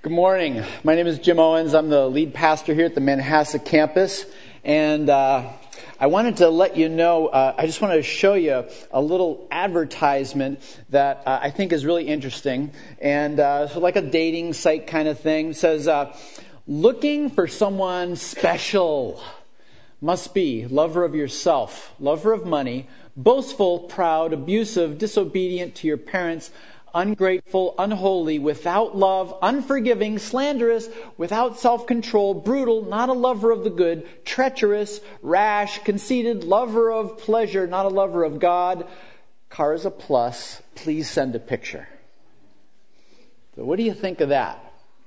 Good morning. My name is Jim Owens. I'm the lead pastor here at the Manhasset campus. And I wanted to let you know, I just wanted to show you a little advertisement that I think is really interesting. And so like a dating site kind of thing. It says, looking for someone special. Must be lover of yourself, lover of money, boastful, proud, abusive, disobedient to your parents, ungrateful, unholy, without love, unforgiving, slanderous, without self-control, brutal, not a lover of the good, treacherous, rash, conceited, lover of pleasure, not a lover of God. Car is a plus. Please send a picture. So what do you think of that?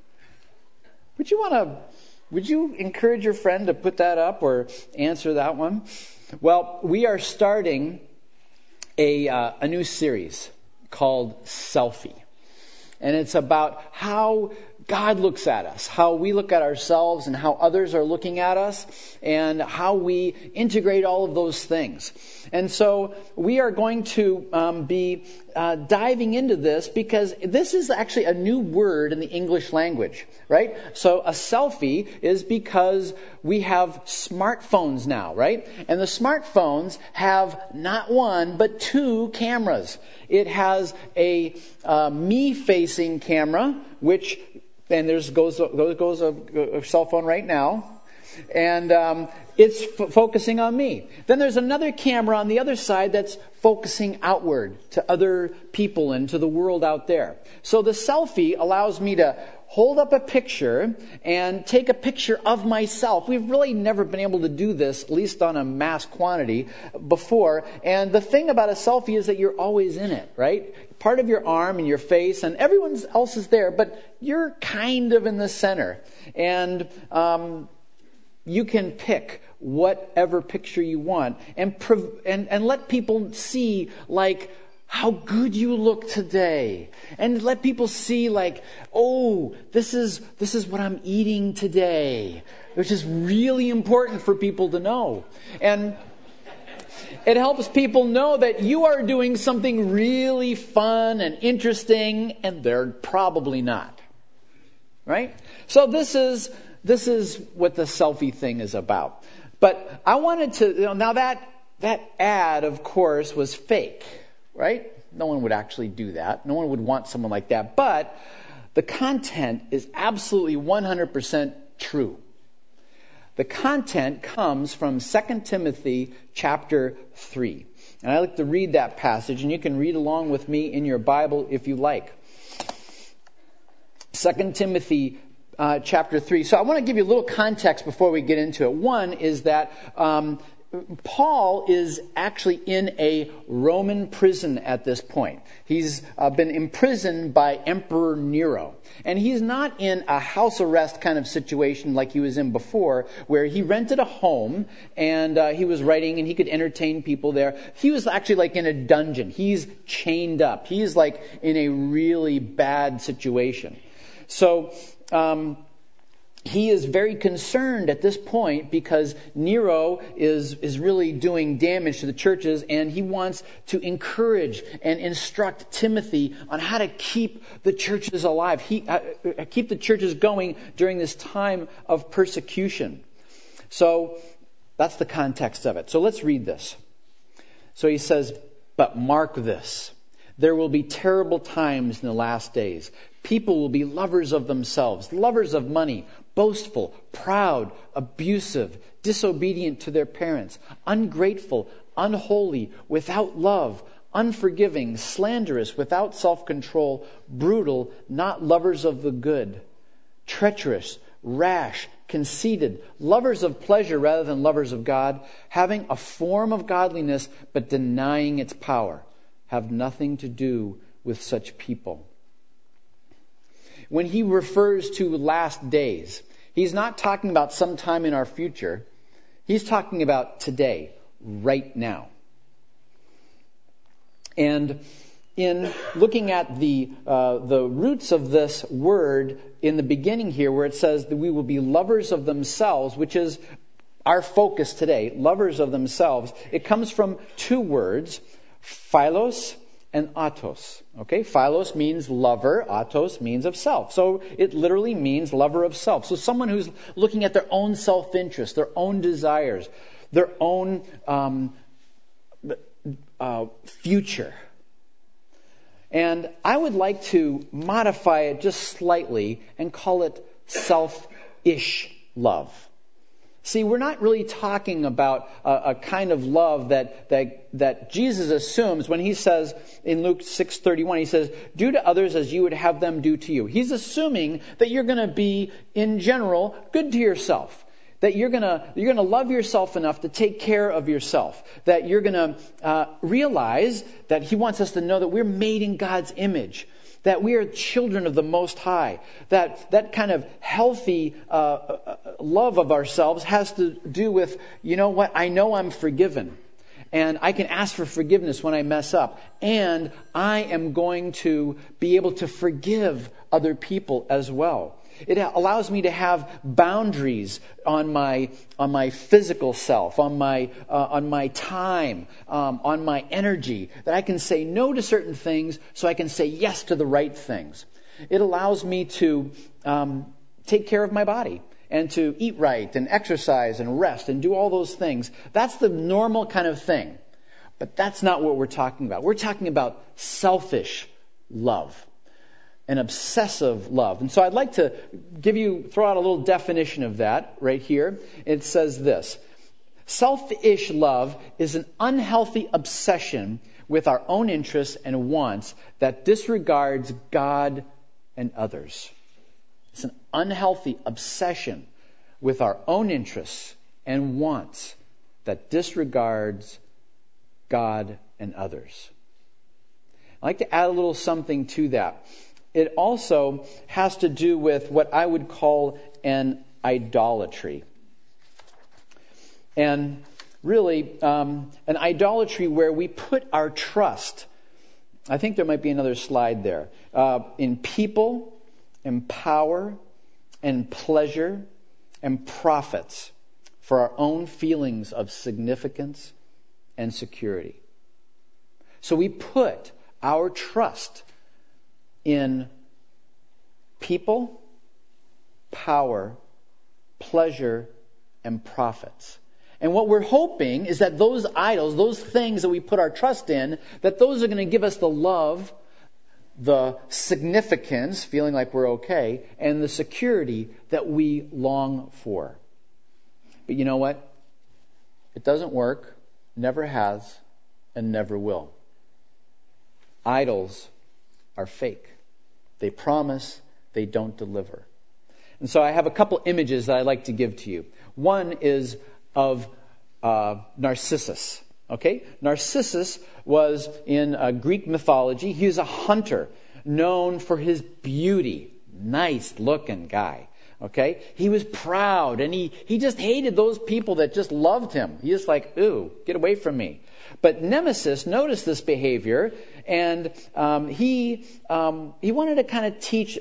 Would you encourage your friend to put that up or answer that one? Well, we are starting a new series called Selfie. And it's about how God looks at us, how we look at ourselves and how others are looking at us, and how we integrate all of those things. And so we are going to be diving into this because this is actually a new word in the English language, right? So a selfie is because we have smartphones now, right? And the smartphones have not one, but two cameras. It has a me-facing camera, which, and there goes a cell phone right now, and it's focusing on me. Then there's another camera on the other side that's focusing outward to other people and to the world out there. So the selfie allows me to hold up a picture and take a picture of myself. We've really never been able to do this, at least on a mass quantity, before. And the thing about a selfie is that you're always in it, right? Part of your arm and your face, and everyone else is there, but you're kind of in the center. And you can pick whatever picture you want and let people see, like, how good you look today. And let people see, like, oh, this is what I'm eating today, which is really important for people to know. And it helps people know that you are doing something really fun and interesting, and they're probably not. Right? So this is what the selfie thing is about. But I wanted to, now that ad, of course, was fake, right? No one would actually do that. No one would want someone like that. But the content is absolutely 100% true. The content comes from 2 Timothy chapter 3. And I like to read that passage, and you can read along with me in your Bible if you like. 2 Timothy chapter 3. So I want to give you a little context before we get into it. One is that Paul is actually in a Roman prison at this point. He's been imprisoned by Emperor Nero. And he's not in a house arrest kind of situation like he was in before, where he rented a home and he was writing and he could entertain people there. He was actually like in a dungeon. He's chained up. He's like in a really bad situation. So he is very concerned at this point because Nero is really doing damage to the churches, and he wants to encourage and instruct Timothy on how to keep the churches alive, keep the churches going during this time of persecution. So that's the context of it. So let's read this. So he says, "But mark this. There will be terrible times in the last days. People will be lovers of themselves, lovers of money, boastful, proud, abusive, disobedient to their parents, ungrateful, unholy, without love, unforgiving, slanderous, without self-control, brutal, not lovers of the good, treacherous, rash, conceited, lovers of pleasure rather than lovers of God, having a form of godliness but denying its power. Have nothing to do with such people." When he refers to last days, he's not talking about sometime in our future. He's talking about today, right now. And in looking at the roots of this word in the beginning here, where it says that we will be lovers of themselves, which is our focus today, lovers of themselves, it comes from two words, philos and autos. Okay, philos means lover, autos means of self. So it literally means lover of self. So someone who's looking at their own self-interest, their own desires, their own future. And I would like to modify it just slightly and call it selfish love. See, we're not really talking about a kind of love that Jesus assumes when he says in Luke 6:31, he says, "Do to others as you would have them do to you." He's assuming that you're going to be, in general, good to yourself. That you're gonna love yourself enough to take care of yourself. That you're gonna realize that he wants us to know that we're made in God's image. That we are children of the Most High. That kind of healthy love of ourselves has to do with, you know what, I know I'm forgiven. And I can ask for forgiveness when I mess up. And I am going to be able to forgive other people as well. It allows me to have boundaries on my physical self, on my time, on my energy, that I can say no to certain things so I can say yes to the right things. It allows me to take care of my body and to eat right and exercise and rest and do all those things. That's the normal kind of thing. But that's not what we're talking about. We're talking about selfish love. An obsessive love. And so I'd like to throw out a little definition of that right here. It says this: selfish love is an unhealthy obsession with our own interests and wants that disregards God and others. It's an unhealthy obsession with our own interests and wants that disregards God and others. I'd like to add a little something to that. It also has to do with what I would call an idolatry. And really, an idolatry where we put our trust, I think there might be another slide there, in people, in power, and pleasure, and profits for our own feelings of significance and security. So we put our trust in people, power, pleasure, and profits. And what we're hoping is that those idols, those things that we put our trust in, that those are going to give us the love, the significance, feeling like we're okay, and the security that we long for. But you know what? It doesn't work, never has, and never will. Idols are fake. They promise, they don't deliver. And so I have a couple images that I'd like to give to you. One is of Narcissus. Okay? Narcissus was in Greek mythology. He was a hunter known for his beauty. Nice looking guy. Okay? He was proud and he just hated those people that just loved him. He just like, ooh, get away from me. But Nemesis noticed this behavior, and he wanted to kind of teach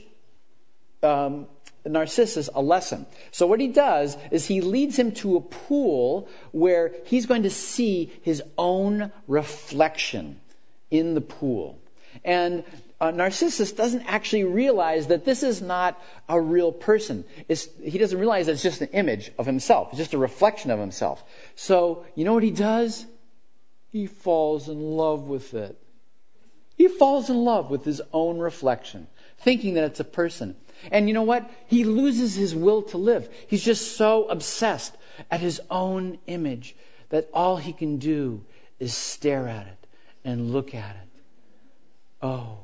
Narcissus a lesson. So what he does is he leads him to a pool where he's going to see his own reflection in the pool. And Narcissus doesn't actually realize that this is not a real person. He doesn't realize that it's just an image of himself. It's just a reflection of himself. So you know what he does? He falls in love with it. He falls in love with his own reflection, thinking that it's a person. And you know what? He loses his will to live. He's just so obsessed at his own image that all he can do is stare at it and look at it. Oh.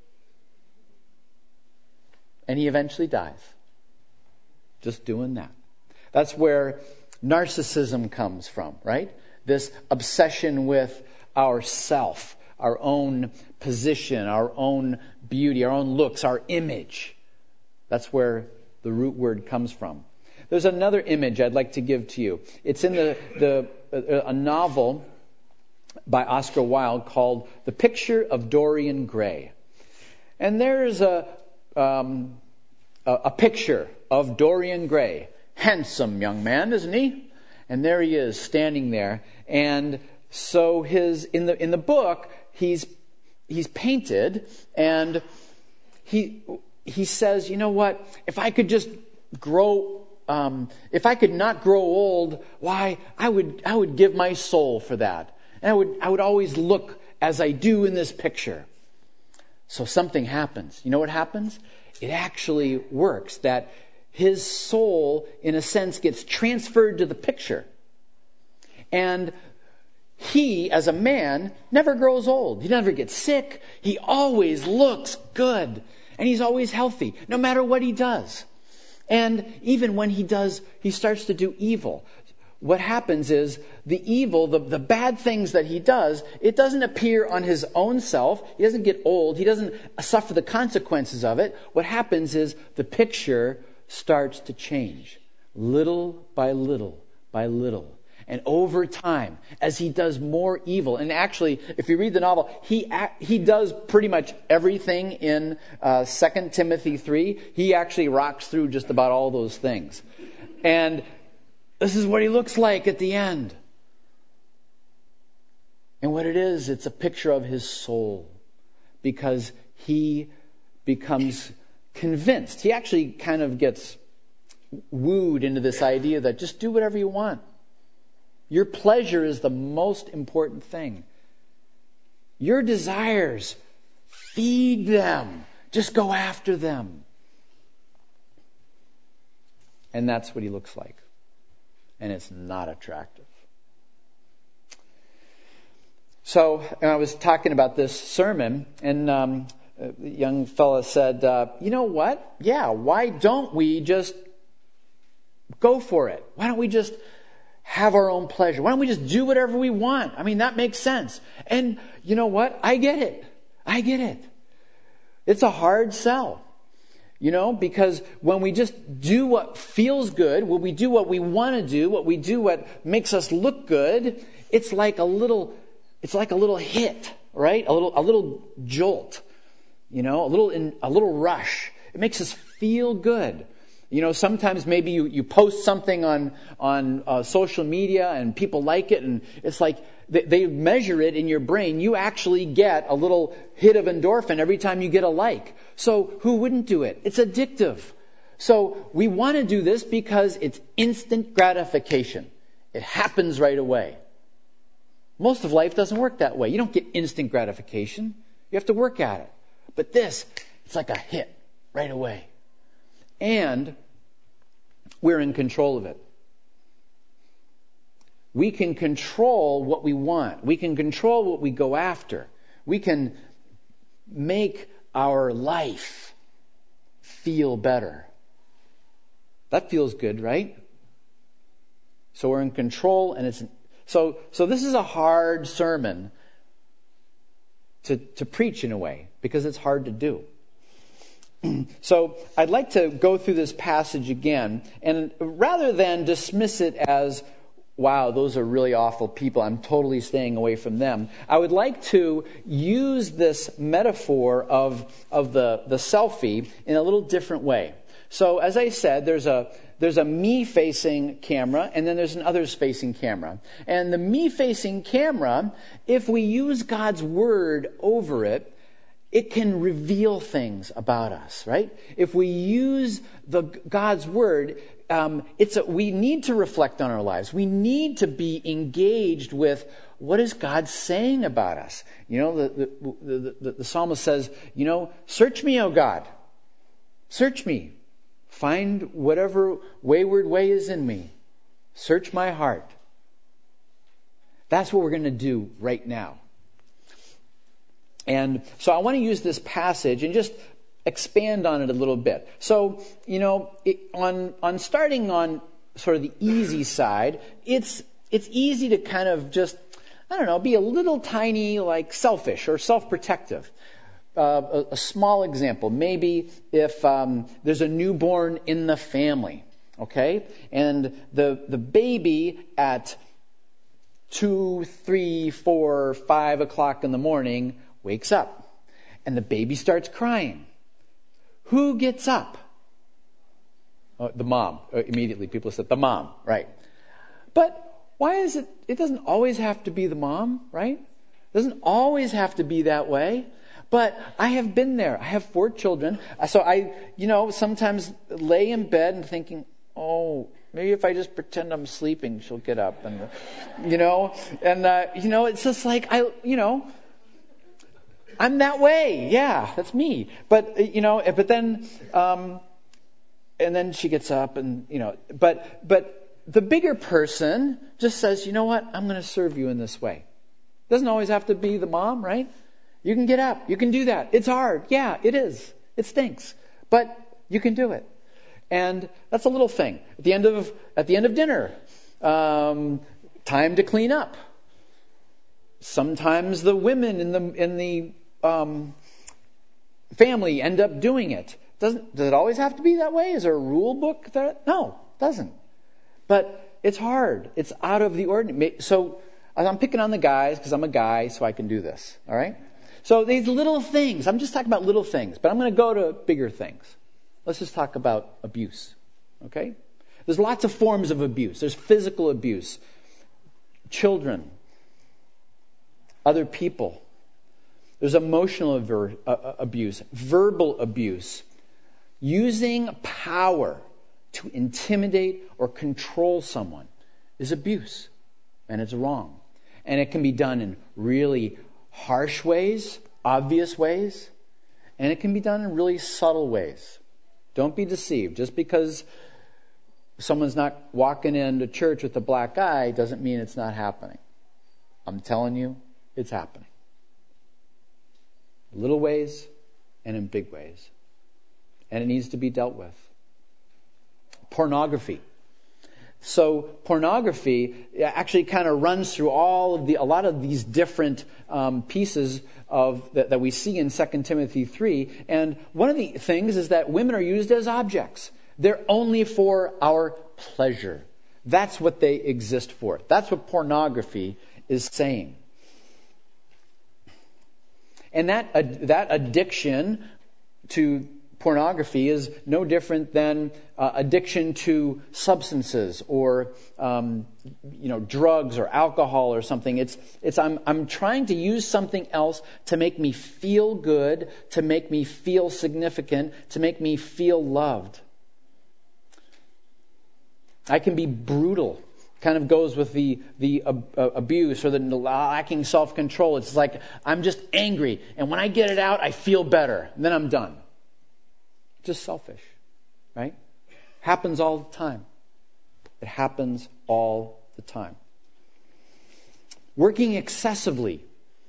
And he eventually dies. Just doing that. That's where narcissism comes from, right? This obsession with ourself, our own position, our own beauty, our own looks, our image. That's where the root word comes from. There's another image I'd like to give to you. It's in a novel by Oscar Wilde called The Picture of Dorian Gray. And there's a picture of Dorian Gray. Handsome young man, isn't he? And there he is, standing there. And so in the book, he's he's painted, and he says, you know what? If I could just if I could not grow old, why, I would give my soul for that. And I would always look as I do in this picture. So something happens. You know what happens? It actually works, that his soul, in a sense, gets transferred to the picture. And he, as a man, never grows old. He never gets sick. He always looks good. And he's always healthy, no matter what he does. And even when he starts to do evil. What happens is the evil, the bad things that he does, it doesn't appear on his own self. He doesn't get old. He doesn't suffer the consequences of it. What happens is the picture starts to change little by little by little. And over time, as he does more evil, and actually, if you read the novel, he does pretty much everything in 2 Timothy 3. He actually rocks through just about all those things. And this is what he looks like at the end. And what it is, it's a picture of his soul. Because he becomes convinced. He actually kind of gets wooed into this idea that just do whatever you want. Your pleasure is the most important thing. Your desires, feed them. Just go after them. And that's what he looks like. And it's not attractive. So I was talking about this sermon, and a young fella said, you know what? Yeah, why don't we just go for it? Why don't we just have our own pleasure? Why don't we just do whatever we want? I mean, that makes sense. And you know what? I get it. It's a hard sell. Because when we just do what feels good, when we do what we want to do, what we do what makes us look good, it's like a little hit, right? A little jolt, a little rush. It makes us feel good. Sometimes maybe you post something on social media and people like it, and it's like they measure it in your brain. You actually get a little hit of endorphin every time you get a like. So who wouldn't do it? It's addictive. So we want to do this because it's instant gratification. It happens right away. Most of life doesn't work that way. You don't get instant gratification. You have to work at it. But this, it's like a hit right away. And we're in control of it. We can control what we want. We can control what we go after. We can make our life feel better. That feels good, right? So we're in control, and so this is a hard sermon to preach in a way, because it's hard to do. So I'd like to go through this passage again, and rather than dismiss it as, wow, those are really awful people, I'm totally staying away from them, I would like to use this metaphor of the selfie in a little different way. So as I said, there's a me-facing camera, and then there's an others-facing camera. And the me-facing camera, if we use God's Word over it, it can reveal things about us, right? If we use God's Word, we need to reflect on our lives. We need to be engaged with what is God saying about us. The psalmist says, search me, O God. Search me. Find whatever wayward way is in me. Search my heart. That's what we're going to do right now. And so I want to use this passage and just expand on it a little bit. So, on starting on sort of the easy side, it's easy to kind of just, be a little tiny, like selfish or self-protective. A small example, maybe if there's a newborn in the family, okay? And the baby at 2, 3, 4, 5 o'clock in the morning wakes up, and the baby starts crying. Who gets up? The mom. Immediately people said, the mom, right? But why is it doesn't always have to be the mom, right? It doesn't always have to be that way. But I have been there. I have 4 children. So I, sometimes lay in bed and thinking, oh, maybe if I just pretend I'm sleeping, she'll get up. And, it's just like, I'm that way. Yeah, that's me. But, but then, and then she gets up and, but the bigger person just says, you know what? I'm going to serve you in this way. Doesn't always have to be the mom, right? You can get up. You can do that. It's hard. Yeah, it is. It stinks. But you can do it. And that's a little thing. At the end of dinner, time to clean up. Sometimes the women in the family end up doing it. Does it always have to be that way? Is there a rule book? No, it doesn't. But it's hard. It's out of the ordinary. So I'm picking on the guys because I'm a guy, so I can do this. All right? So these little things. I'm just talking about little things, but I'm going to go to bigger things. Let's just talk about abuse. Okay? There's lots of forms of abuse. There's physical abuse, children, other people. There's emotional abuse, verbal abuse, using power to intimidate or control someone is abuse, and it's wrong. And it can be done in really harsh ways, obvious ways, and it can be done in really subtle ways. Don't be deceived. Just because someone's not walking into church with a black eye doesn't mean it's not happening. I'm telling you, it's happening. Little ways and in big ways. And it needs to be dealt with. Pornography. So pornography actually kind of runs through a lot of these different pieces that we see in 2 Timothy 3. And one of the things is that women are used as objects. They're only for our pleasure. That's what they exist for. That's what pornography is saying. And that addiction to pornography is no different than addiction to substances or drugs or alcohol or something. I'm trying to use something else to make me feel good, to make me feel significant, to make me feel loved. I can be brutal. Kind of goes with the abuse or the lacking self-control. It's like I'm just angry, and when I get it out, I feel better, and then I'm done. Just selfish, right? Happens all the time. It happens all the time. Working excessively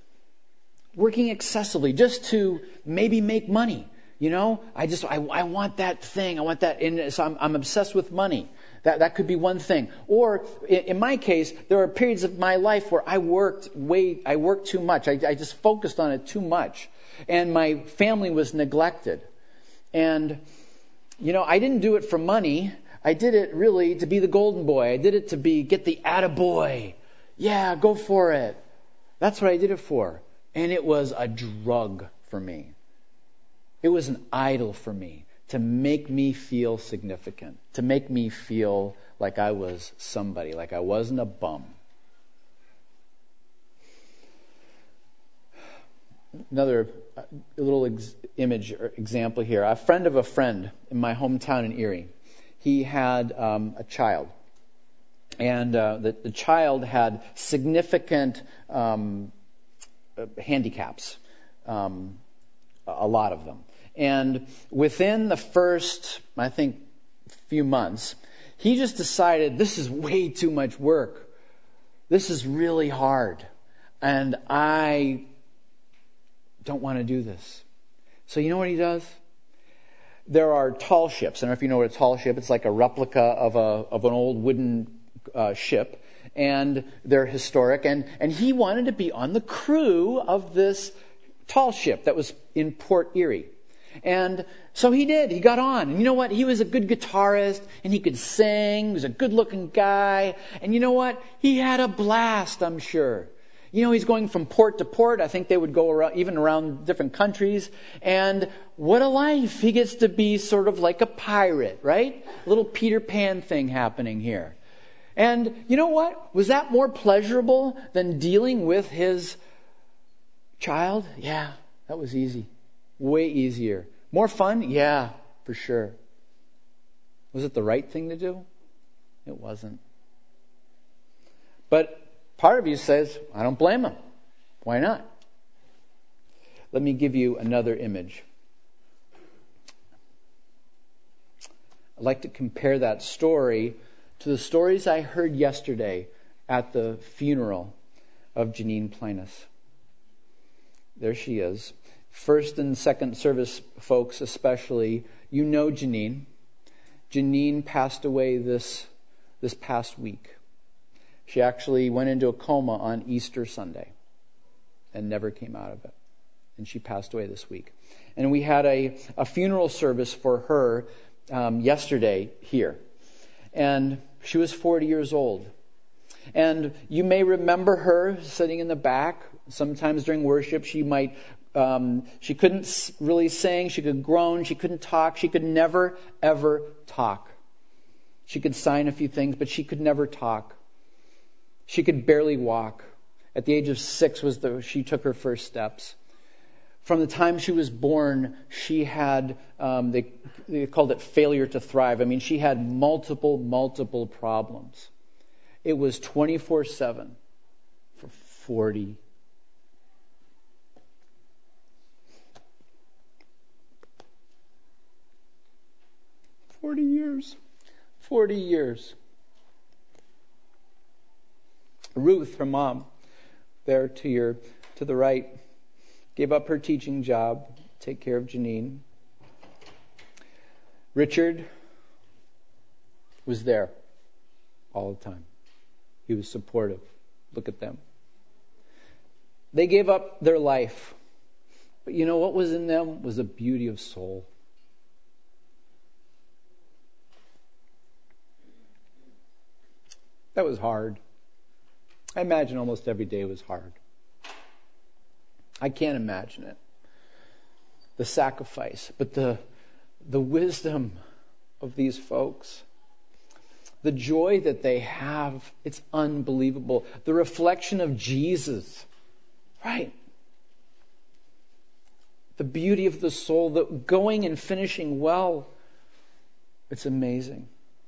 just to maybe make money. I want that thing. I want that. And so I'm obsessed with money. That could be one thing. Or in my case, there are periods of my life where I worked too much. I just focused on it too much. And my family was neglected. And, I didn't do it for money. I did it really to be the golden boy. I did it to get the attaboy. Yeah, go for it. That's what I did it for. And it was a drug for me. It was an idol for me to make me feel significant, to make me feel like I was somebody, like I wasn't a bum. Another little image or example here. A friend of a friend in my hometown in Erie, he had a child. And the child had significant handicaps, a lot of them. And within the first, I think, few months, he just decided, this is way too much work. This is really hard. And I don't want to do this. So you know what he does? There are tall ships. I don't know if you know what a tall ship is. It's like a replica of an old wooden ship. And they're historic. And he wanted to be on the crew of this tall ship that was in Port Erie. And so he did. He got on. And you know what? He was a good guitarist, and he could sing. He was a good-looking guy. And you know what? He had a blast, I'm sure. He's going from port to port. I think they would go around different countries. And what a life. He gets to be sort of like a pirate, right? A little Peter Pan thing happening here. And you know what? Was that more pleasurable than dealing with his child? Yeah, That was easy. Way easier. More fun? Yeah, for sure. Was it the right thing to do? It wasn't. But part of you says, I don't blame him. Why not? Let me give you another image. I'd like to compare that story to the stories I heard yesterday at the funeral of Janine Plinus. There she is. First and second service folks especially, you know Janine. Janine passed away this past week. She actually went into a coma on Easter Sunday and never came out of it. And she passed away this week. And we had a funeral service for her yesterday here. And she was 40 years old. And you may remember her sitting in the back. Sometimes during worship, she couldn't really sing. She could groan. She couldn't talk. She could never, ever talk. She could sign a few things, but she could never talk. She could barely walk. At the age of 6 she took her first steps. From the time she was born, she had, they called it failure to thrive. I mean, she had multiple problems. It was 24/7 for 40 years. 40 years. Ruth, her mom, there to the right, gave up her teaching job, take care of Janine. Richard was there all the time. He was supportive. Look at them. They gave up their life. But you know what was in them was a beauty of soul. That was hard. I imagine almost every day was hard. I can't imagine it. The sacrifice, but the wisdom of these folks, the joy that they have, it's unbelievable. The reflection of Jesus, right? The beauty of the soul, the going and finishing well, it's amazing.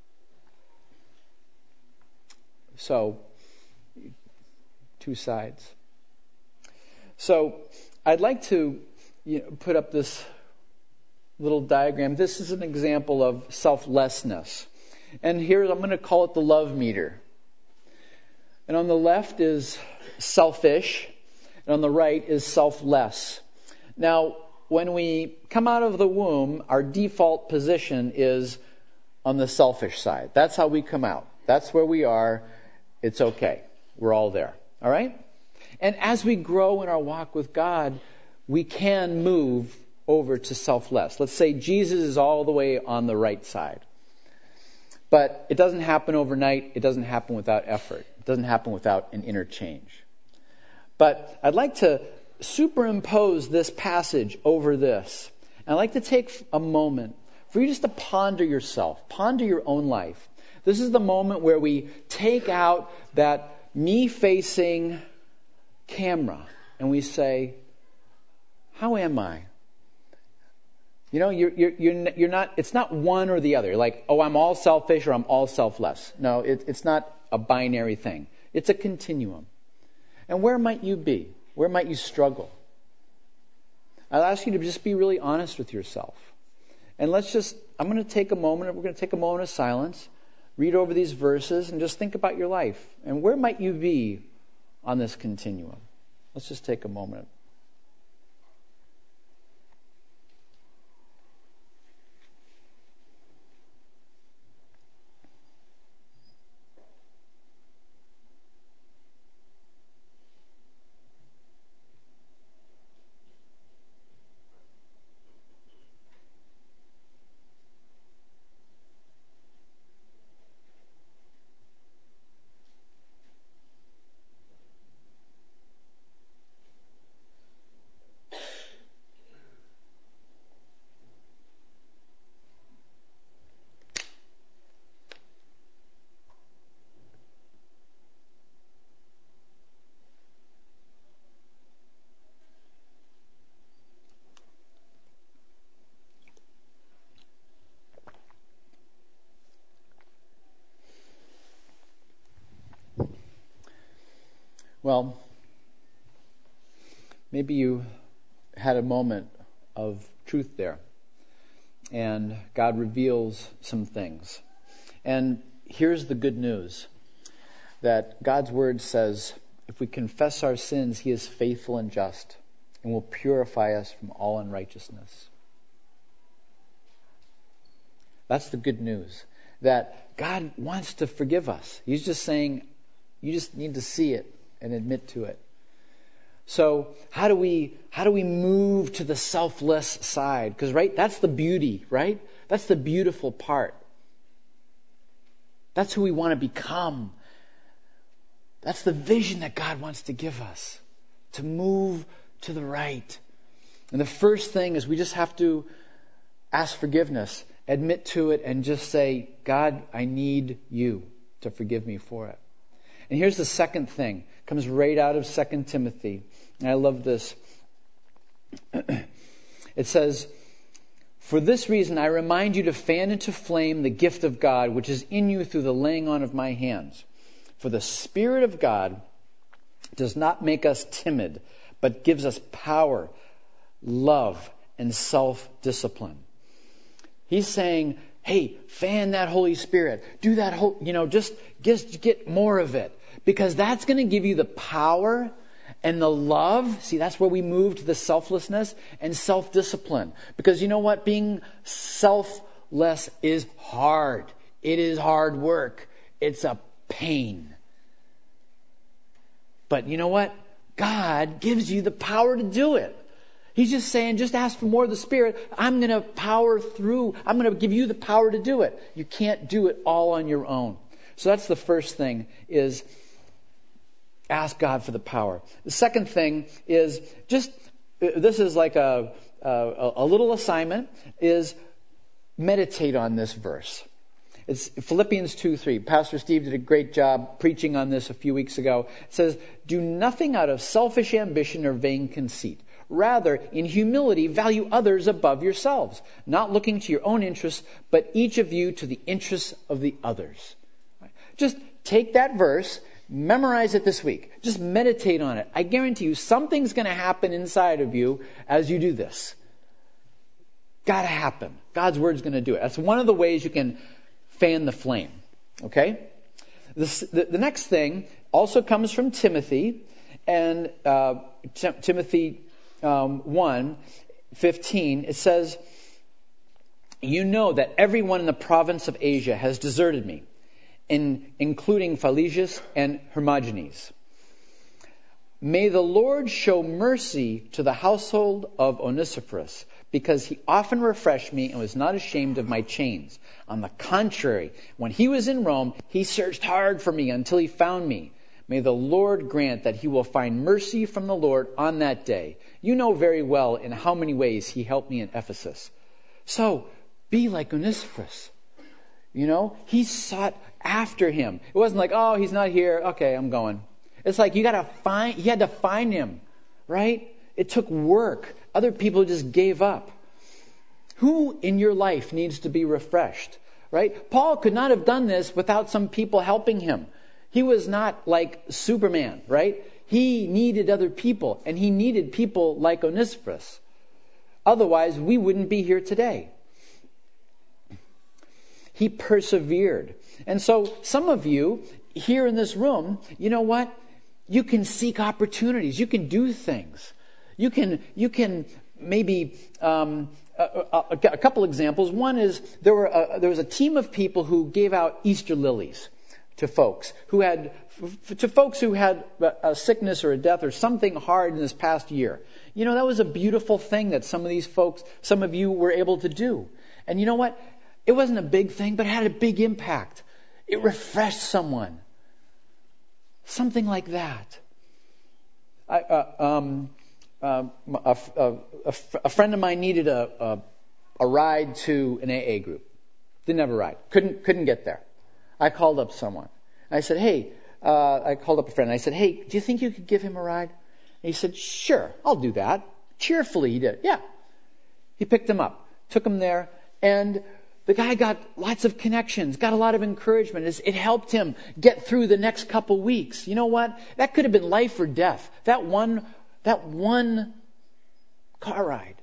So, two sides. So, I'd like to put up this little diagram. This is an example of selflessness. And here I'm going to call it the love meter. And on the left is selfish, and on the right is selfless. Now, when we come out of the womb, our default position is on the selfish side. That's how we come out. That's where we are. It's okay. We're all there. All right? And as we grow in our walk with God, we can move over to selfless. Let's say Jesus is all the way on the right side. But it doesn't happen overnight. It doesn't happen without effort. It doesn't happen without an interchange. But I'd like to superimpose this passage over this. And I'd like to take a moment for you just to ponder yourself, ponder your own life. This is the moment where we take out that me-facing camera and we say, how am I? You know, you're not, it's not one or the other. You're like, oh, I'm all selfish or I'm all selfless. No, it's not a binary thing. It's a continuum. And where might you be? Where might you struggle? I'll ask you to just be really honest with yourself. And I'm going to take a moment, we're going to take a moment of silence, read over these verses, and just think about your life. And where might you be on this continuum? Let's just take a moment. Well, maybe you had a moment of truth there, and God reveals some things. And here's the good news, that God's word says, if we confess our sins, He is faithful and just and will purify us from all unrighteousness. That's the good news, that God wants to forgive us. He's just saying, you just need to see it and admit to it. So how do we move to the selfless side? Because, right, that's the beauty, right? That's the beautiful part. That's who we want to become. That's the vision that God wants to give us, to move to the right. And the first thing is we just have to ask forgiveness, admit to it, and just say, God, I need you to forgive me for it. And here's the second thing. It comes right out of 2 Timothy. And I love this. It says, for this reason I remind you to fan into flame the gift of God, which is in you through the laying on of my hands. For the Spirit of God does not make us timid, but gives us power, love, and self-discipline. He's saying, hey, fan that Holy Spirit. Do that whole, just get more of it. Because that's going to give you the power and the love. See, that's where we move to the selflessness and self-discipline. Because you know what? Being selfless is hard. It is hard work. It's a pain. But you know what? God gives you the power to do it. He's just saying, just ask for more of the Spirit. I'm going to power through. I'm going to give you the power to do it. You can't do it all on your own. So that's the first thing, is ask God for the power. The second thing is this is like a little assignment, is meditate on this verse. It's Philippians 2:3. Pastor Steve did a great job preaching on this a few weeks ago. It says, do nothing out of selfish ambition or vain conceit. Rather, in humility, value others above yourselves, not looking to your own interests, but each of you to the interests of the others. Just take that verse, memorize it this week. Just meditate on it. I guarantee you something's going to happen inside of you as you do this. Got to happen. God's word's going to do it. That's one of the ways you can fan the flame. Okay? The next thing also comes from Timothy, and Timothy 1:15. It says, you know that everyone in the province of Asia has deserted me, including Phygelus and Hermogenes. May the Lord show mercy to the household of Onesiphorus, because he often refreshed me and was not ashamed of my chains. On the contrary, when he was in Rome, he searched hard for me until he found me. May the Lord grant that he will find mercy from the Lord on that day. You know very well in how many ways he helped me in Ephesus. So, be like Onesiphorus. He sought after him. It wasn't like, oh, he's not here. Okay, I'm going. It's like you had to find him, right? It took work. Other people just gave up. Who in your life needs to be refreshed, right? Paul could not have done this without some people helping him. He was not like Superman, right? He needed other people, and he needed people like Onesiphorus. Otherwise, we wouldn't be here today. He persevered. And so some of you here in this room, you know what? You can seek opportunities. You can do things. You can maybe a couple examples. One is there was a team of people who gave out Easter lilies to folks who had a sickness or a death or something hard in this past year. That was a beautiful thing that some of you were able to do. And you know what? It wasn't a big thing, but it had a big impact. It refreshed someone. Something like that. A friend of mine needed a ride to an AA group. Didn't have a ride. Couldn't get there. I called up someone. I said, hey, I called up a friend. I said, hey, do you think you could give him a ride? And he said, sure, I'll do that. Cheerfully he did. Yeah. He picked him up, took him there, and The guy got lots of connections, got a lot of encouragement. It helped him get through the next couple weeks. You know what? That could have been life or death. That one car ride.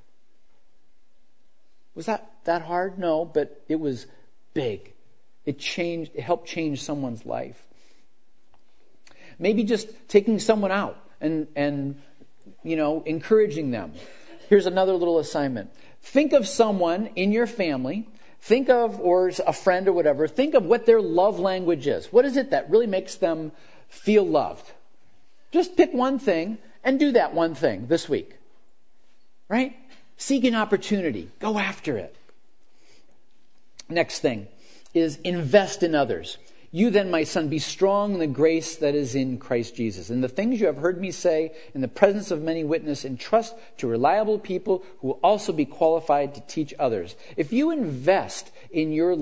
Was that hard? No, but it was big. It helped change someone's life. Maybe just taking someone out and encouraging them. Here's another little assignment. Think of someone in your family, or a friend or whatever, think of what their love language is. What is it that really makes them feel loved? Just pick one thing and do that one thing this week. Right? Seek an opportunity. Go after it. Next thing is invest in others. You then, my son, be strong in the grace that is in Christ Jesus. And the things you have heard me say in the presence of many witnesses, entrust to reliable people who will also be qualified to teach others. If you invest your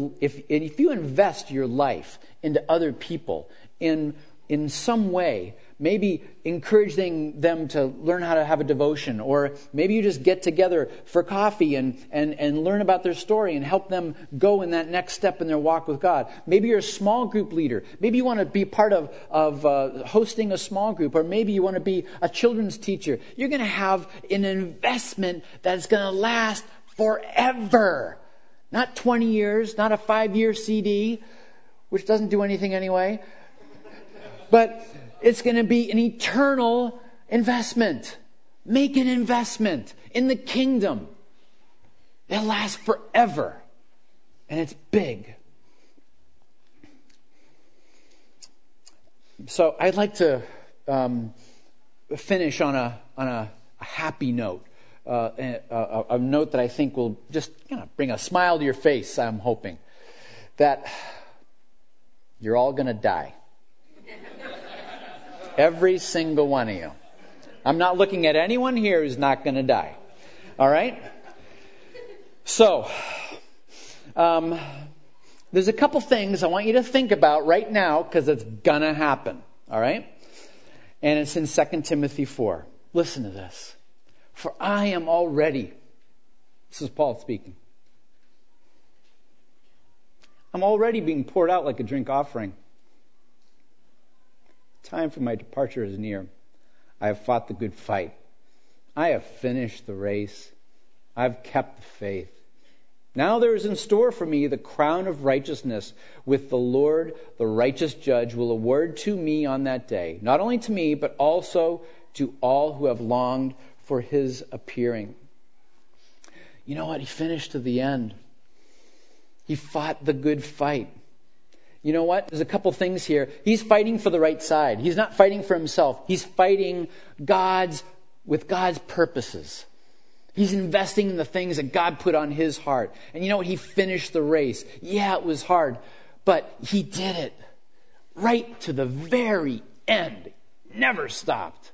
life into other people in some way, maybe encouraging them to learn how to have a devotion, or maybe you just get together for coffee and learn about their story and help them go in that next step in their walk with God. Maybe you're a small group leader. Maybe you want to be part of hosting a small group, or maybe you want to be a children's teacher. You're going to have an investment that's going to last forever. Not 20 years, not a 5-year CD, which doesn't do anything anyway. But it's going to be an eternal investment. Make an investment in the kingdom. It'll last forever. And it's big. So I'd like to finish on a happy note. A note that I think will just bring a smile to your face, I'm hoping. That you're all going to die. Every single one of you. I'm not looking at anyone here who's not going to die. All right? So, there's a couple things I want you to think about right now because it's going to happen. All right? And it's in 2 Timothy 4. Listen to this. For I am already, this is Paul speaking, I'm already being poured out like a drink offering. Time for my departure is near. I have fought the good fight. I have finished the race. I've kept the faith. Now there is in store for me the crown of righteousness, with the Lord, the righteous judge, will award to me on that day. Not only to me, but also to all who have longed for his appearing. You know what? He finished to the end. He fought the good fight. You know what? There's a couple things here. He's fighting for the right side. He's not fighting for himself. He's fighting with God's purposes. He's investing in the things that God put on his heart. And you know what? He finished the race. Yeah, it was hard, but he did it right to the very end. Never stopped.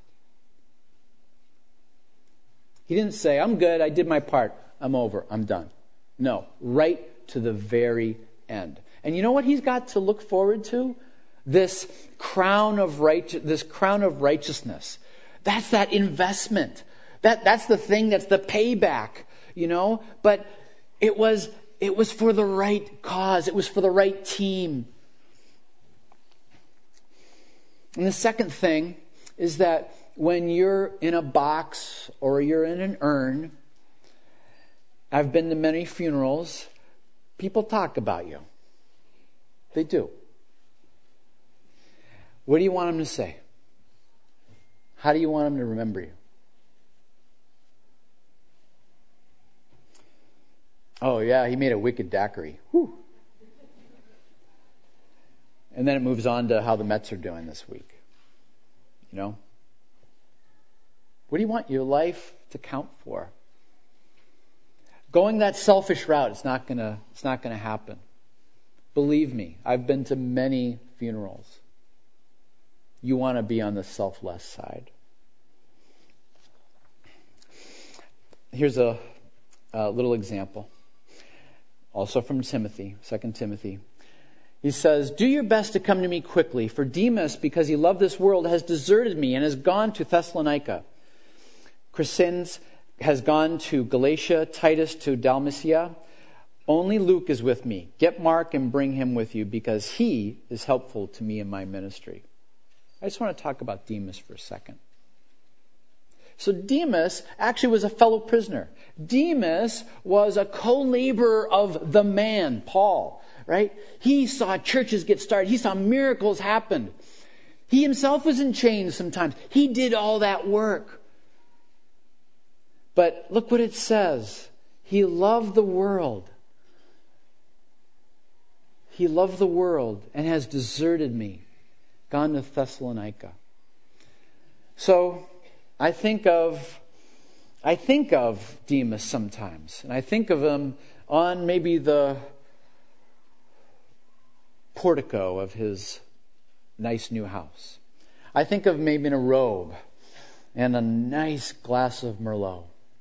He didn't say, I'm good, I did my part, I'm over, I'm done. No, right to the very end. And you know what he's got to look forward to? This crown of righteousness. That's that investment. That's the thing, that's the payback, But it was for the right cause. It was for the right team. And the second thing is that when you're in a box or you're in an urn, I've been to many funerals, people talk about you. They do. What do you want them to say? How do you want them to remember you? Oh yeah, he made a wicked daiquiri. Whew. And then it moves on to how the Mets are doing this week. What do you want your life to count for? Going that selfish route, it's not gonna happen. Believe me, I've been to many funerals. You want to be on the selfless side. Here's a little example. Also from Timothy, 2 Timothy. He says, do your best to come to me quickly, for Demas, because he loved this world, has deserted me and has gone to Thessalonica. Crescens has gone to Galatia, Titus to Dalmatia. Only Luke is with me. Get Mark and bring him with you because he is helpful to me in my ministry. I just want to talk about Demas for a second. So Demas actually was a fellow prisoner. Demas was a co-laborer of the man, Paul, right? He saw churches get started. He saw miracles happen. He himself was in chains sometimes. He did all that work. But look what it says. He loved the world. He loved the world and has deserted me, gone to Thessalonica. So I think of Demas sometimes, and I think of him on maybe the portico of his nice new house. I think of maybe in a robe and a nice glass of Merlot.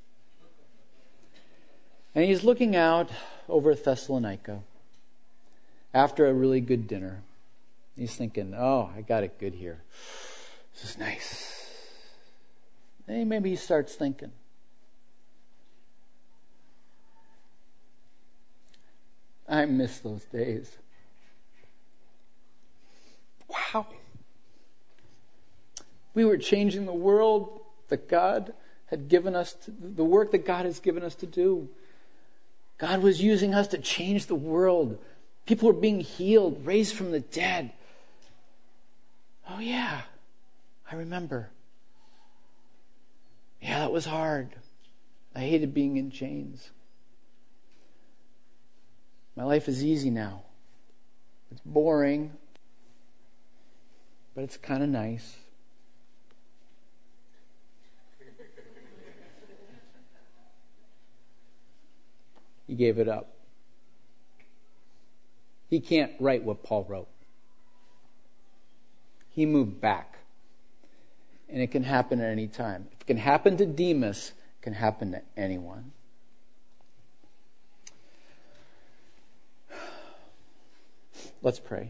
And he's looking out over Thessalonica after a really good dinner. He's thinking, oh, I got it good here. This is nice. And maybe he starts thinking, I miss those days. Wow. We were changing the world that God had given us, the work that God has given us to do. God was using us to change the world. People were being healed, raised from the dead. Oh yeah, I remember. Yeah, that was hard. I hated being in chains. My life is easy now. It's boring, but it's kind of nice. He gave it up. He can't write what Paul wrote. He moved back. And it can happen at any time. If it can happen to Demas, it can happen to anyone. Let's pray.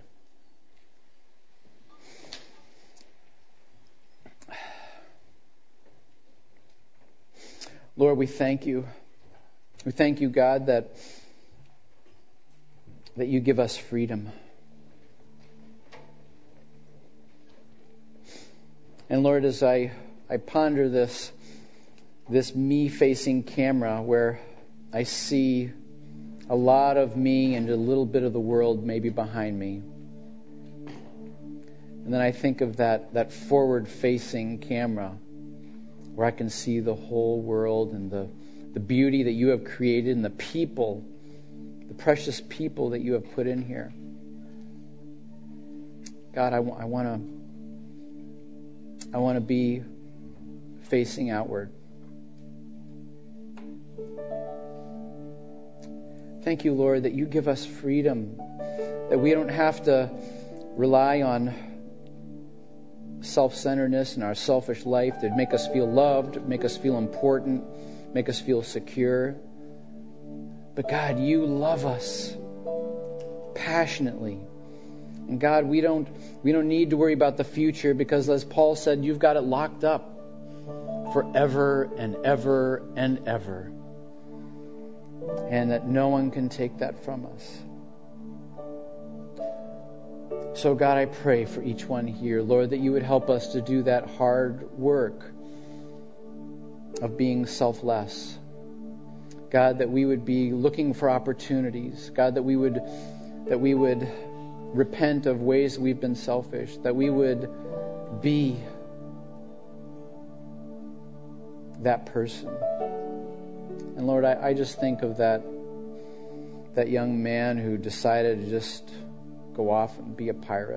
Lord, we thank you. We thank you, God, that you give us freedom. And Lord, as I ponder this me-facing camera where I see a lot of me and a little bit of the world maybe behind me. And then I think of that forward-facing camera where I can see the whole world and the beauty that you have created and the people, the precious people that you have put in here. God, I want to be facing outward. Thank you, Lord, that you give us freedom, that we don't have to rely on self-centeredness and our selfish life to make us feel loved, make us feel important, make us feel secure. But God, you love us passionately. And God, we don't need to worry about the future because, as Paul said, you've got it locked up forever and ever and ever. And that no one can take that from us. So God, I pray for each one here, Lord, that you would help us to do that hard work of being selfless. God, that we would be looking for opportunities. God, that we would repent of ways that we've been selfish. That we would be that person. And Lord, I just think of that young man who decided to just go off and be a pirate.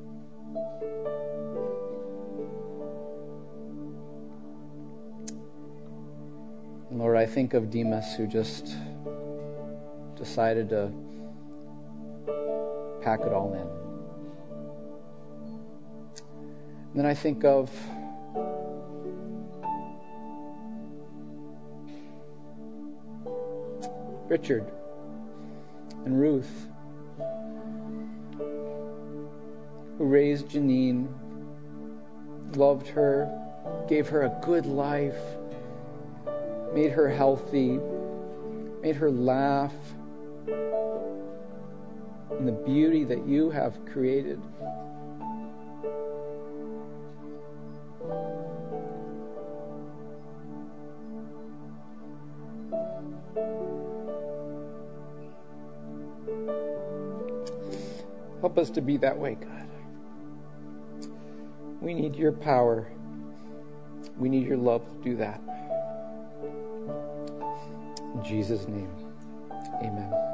And Lord, I think of Demas who just decided to pack it all in. And then I think of Richard and Ruth, who raised Janine, loved her, gave her a good life, made her healthy, made her laugh, and the beauty that you have created. Help us to be that way, God. We need your power. We need your love to do that. In Jesus' name, amen.